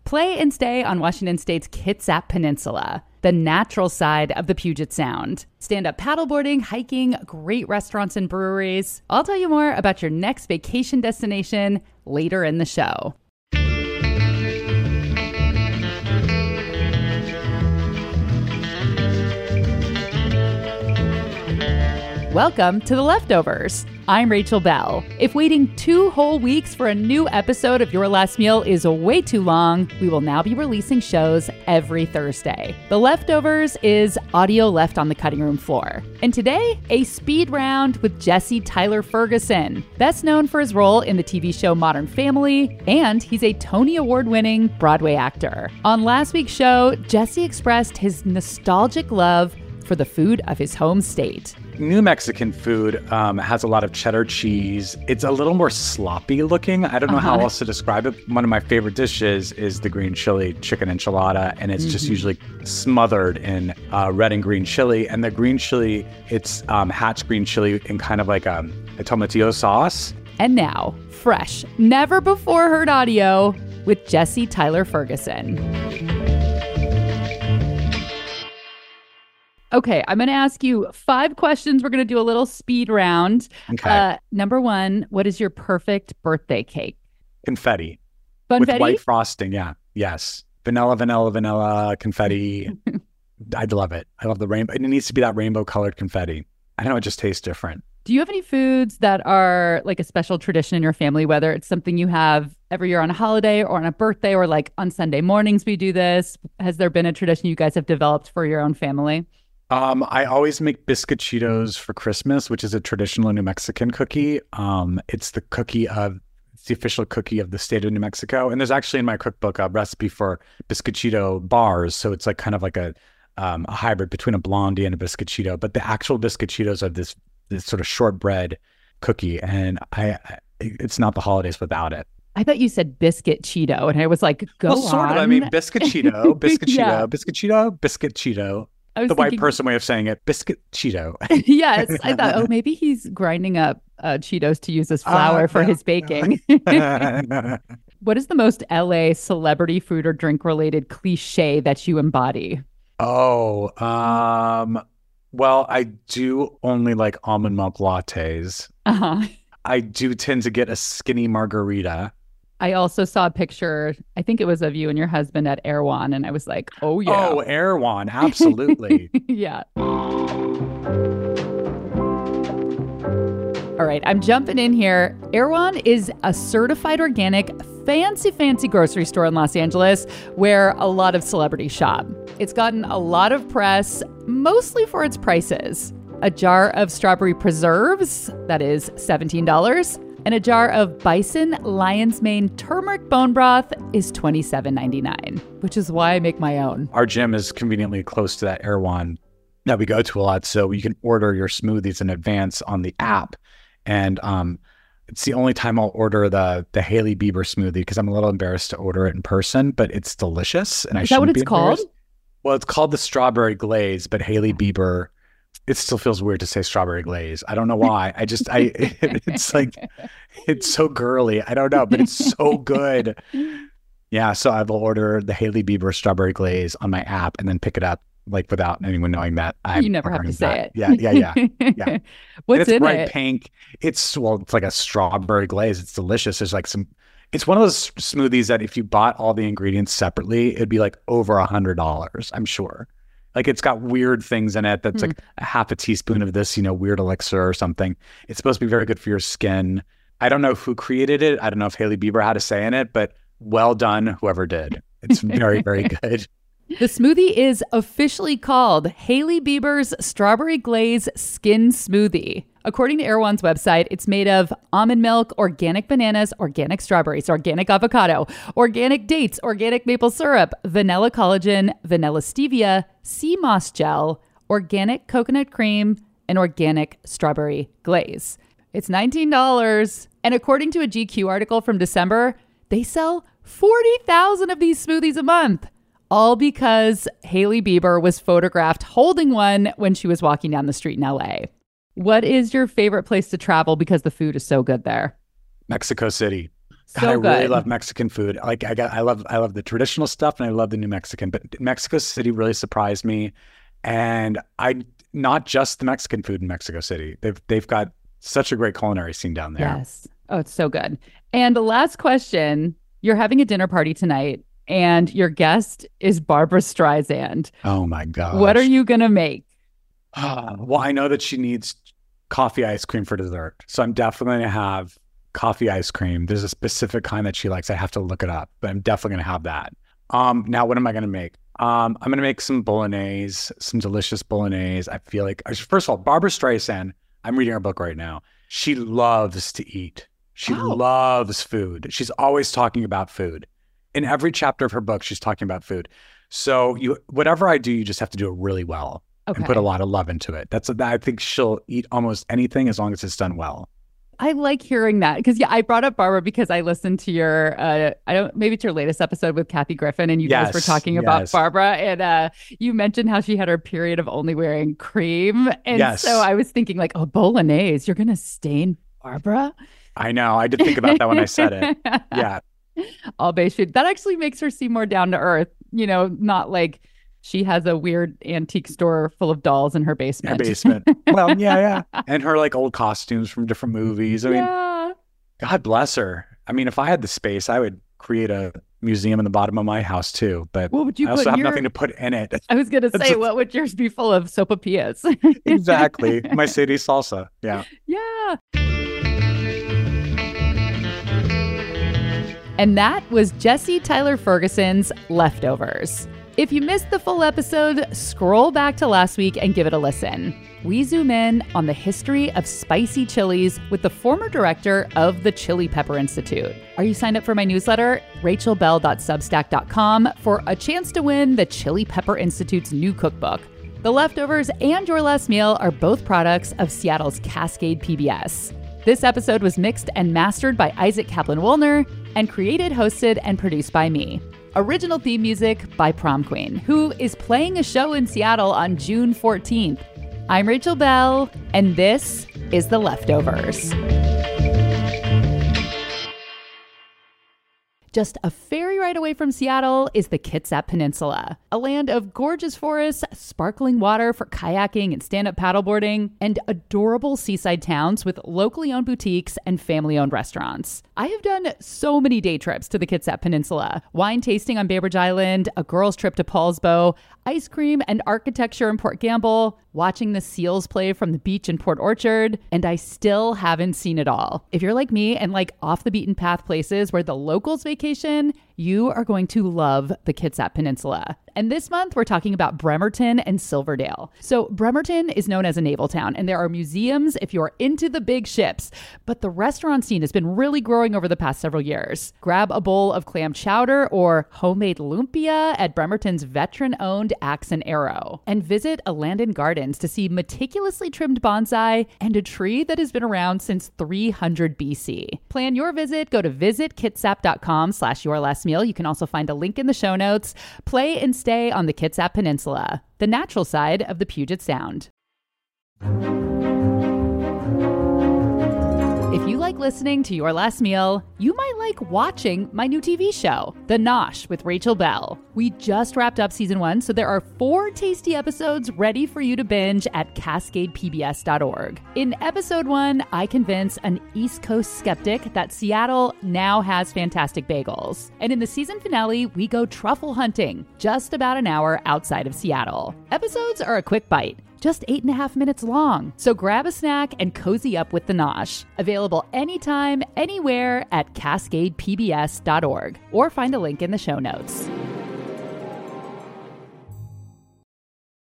Play and stay on Washington State's Kitsap Peninsula, the natural side of the Puget Sound. Stand-up paddleboarding, hiking, great restaurants and breweries. I'll tell you more about your next vacation destination later in the show. Welcome to The Leftovers. I'm Rachel Bell. If waiting 2 whole weeks for a new episode of Your Last Meal is way too long, we will now be releasing shows every Thursday. The Leftovers is audio left on the cutting room floor. And today, a speed round with Jesse Tyler Ferguson, best known for his role in the TV show Modern Family, and he's a Tony Award-winning Broadway actor. On last week's show, Jesse expressed his nostalgic love for the food of his home state. New Mexican food has a lot of cheddar cheese. It's a little more sloppy looking. I don't know how else to describe it. One of my favorite dishes is the green chili chicken enchilada, and it's just usually smothered in red and green chili. And the green chili, it's hatch green chili in kind of like a tomatillo sauce. And now, fresh, never before heard audio with Jesse Tyler Ferguson. Okay, I'm going to ask you 5 questions. We're going to do a little speed round. Okay. Number 1, what is your perfect birthday cake? Confetti. Funfetti? With white frosting, yeah. Yes. Vanilla, confetti. I'd love it. I love the rainbow. It needs to be that rainbow-colored confetti. I know it just tastes different. Do you have any foods that are like a special tradition in your family, whether it's something you have every year on a holiday or on a birthday or like on Sunday mornings we do this? Has there been a tradition you guys have developed for your own family? I always make biscuit Cheetos for Christmas, which is a traditional New Mexican cookie. It's the official cookie of the state of New Mexico. And there's actually in my cookbook a recipe for biscuit Cheeto bars. So it's like kind of like a hybrid between a blondie and a biscuit Cheeto. But the actual biscuit Cheetos are this sort of shortbread cookie. And it's not the holidays without it. I thought you said biscuit Cheeto, and I was like, go on. Well, sort of. I mean, biscuit Cheeto, biscuit Yeah. Cheeto, biscuit Cheeto, biscuit Cheeto. The white person way of saying it, biscuit Cheeto. Yes, I thought, maybe he's grinding up Cheetos to use as flour for his baking. What is the most LA celebrity food or drink related cliche that you embody? Oh, well, I do only like almond milk lattes. I do tend to get a skinny margarita. I also saw a picture, I think it was of you and your husband at Erewhon, and I was like, oh, yeah. Oh, Erewhon, absolutely. Yeah. All right, I'm jumping in here. Erewhon is a certified organic, fancy grocery store in Los Angeles where a lot of celebrities shop. It's gotten a lot of press, mostly for its prices. A jar of strawberry preserves, that is $17. And a jar of Bison Lion's Mane turmeric bone broth is $27.99, which is why I make my own. Our gym is conveniently close to that Erewhon that we go to a lot, so you can order your smoothies in advance on the app. And it's the only time I'll order the Hailey Bieber smoothie because I'm a little embarrassed to order it in person, but it's delicious. And is that what it's called? Well, it's called the Strawberry Glaze, but Hailey Bieber. It still feels weird to say strawberry glaze. I don't know why. It's like, it's so girly. I don't know, but it's so good. Yeah. So I will order the Hailey Bieber strawberry glaze on my app and then pick it up like without anyone knowing that. You never have to say it. Yeah. What's in bright it? Pink. It's like a strawberry glaze. It's delicious. There's like it's one of those smoothies that if you bought all the ingredients separately, it'd be like over $100, I'm sure. Like it's got weird things in it that's like a half a teaspoon of this, weird elixir or something. It's supposed to be very good for your skin. I don't know who created it. I don't know if Hailey Bieber had a say in it, but well done, whoever did. It's very, very good. The smoothie is officially called Hailey Bieber's Strawberry Glaze Skin Smoothie. According to Erewhon's website, it's made of almond milk, organic bananas, organic strawberries, organic avocado, organic dates, organic maple syrup, vanilla collagen, vanilla stevia, sea moss gel, organic coconut cream, and organic strawberry glaze. It's $19. And according to a GQ article from December, they sell 40,000 of these smoothies a month. All because Hailey Bieber was photographed holding one when she was walking down the street in LA. What is your favorite place to travel because the food is so good there? Mexico City. God, So I really good. love Mexican food. Like I love the traditional stuff and I love the new Mexican, but Mexico City really surprised me. And not just the Mexican food in Mexico City. They've got such a great culinary scene down there. Yes. Oh, it's so good. And the last question, you're having a dinner party tonight and your guest is Barbara Streisand. Oh my gosh. What are you going to make? Well, I know that she needs coffee ice cream for dessert. So I'm definitely going to have coffee ice cream. There's a specific kind that she likes. I have to look it up, but I'm definitely going to have that. Now what am I going to make? I'm going to make some bolognese, some delicious bolognese. I feel like, first of all, Barbara Streisand, I'm reading her book right now. She loves to eat. She loves food. She's always talking about food. In every chapter of her book, she's talking about food. So whatever I do, you just have to do it really well and put a lot of love into it. I think she'll eat almost anything as long as it's done well. I like hearing that because I brought up Barbara because I listened to your maybe it's your latest episode with Kathy Griffin and you guys were talking about Barbara and you mentioned how she had her period of only wearing cream and so I was thinking like, oh, bolognese, you're gonna stain Barbara? I know, I did think about that when I said it. Yeah, all beige food. That actually makes her seem more down to earth. Not like she has a weird antique store full of dolls in her basement. Well, yeah. And her like old costumes from different movies. I mean, God bless her. I mean, if I had the space, I would create a museum in the bottom of my house too. But what would you I also have nothing to put in it. I was going to say, what would yours be full of? Sopapillas. Exactly. My city salsa. Yeah. Yeah. And that was Jesse Tyler Ferguson's Leftovers. If you missed the full episode, scroll back to last week and give it a listen. We zoom in on the history of spicy chilies with the former director of the Chili Pepper Institute. Are you signed up for my newsletter, rachelbell.substack.com, for a chance to win the Chili Pepper Institute's new cookbook? The Leftovers and Your Last Meal are both products of Seattle's Cascade PBS. This episode was mixed and mastered by Isaac Kaplan-Woolner and created, hosted, and produced by me. Original theme music by Prom Queen, who is playing a show in Seattle on June 14th. I'm Rachel Bell, and this is The Leftovers. Just a ferry ride away from Seattle is the Kitsap Peninsula, a land of gorgeous forests, sparkling water for kayaking and stand-up paddleboarding, and adorable seaside towns with locally owned boutiques and family-owned restaurants. I have done so many day trips to the Kitsap Peninsula, wine tasting on Bainbridge Island, a girls' trip to Paulsbo, ice cream and architecture in Port Gamble, watching the seals play from the beach in Port Orchard, and I still haven't seen it all. If you're like me and like off the beaten path places where the locals vacation, you are going to love the Kitsap Peninsula. And this month, we're talking about Bremerton and Silverdale. So Bremerton is known as a naval town, and there are museums if you're into the big ships. But the restaurant scene has been really growing over the past several years. Grab a bowl of clam chowder or homemade lumpia at Bremerton's veteran-owned Axe and Arrow. And visit a Landon Gardens to see meticulously trimmed bonsai and a tree that has been around since 300 BC. Plan your visit. Go to visitkitsap.com/yourlastmeal. You can also find a link in the show notes. Play and stay on the Kitsap Peninsula, the natural side of the Puget Sound. If you like listening to Your Last Meal, you might like watching my new TV show, The Nosh with Rachel Bell. We just wrapped up season 1, so there are 4 tasty episodes ready for you to binge at cascadepbs.org. In episode 1, I convince an East Coast skeptic that Seattle now has fantastic bagels. And in the season finale, we go truffle hunting, just about an hour outside of Seattle. Episodes are a quick bite, just 8.5 minutes long. So grab a snack and cozy up with The Nosh. Available anytime, anywhere at cascadepbs.org or find a link in the show notes.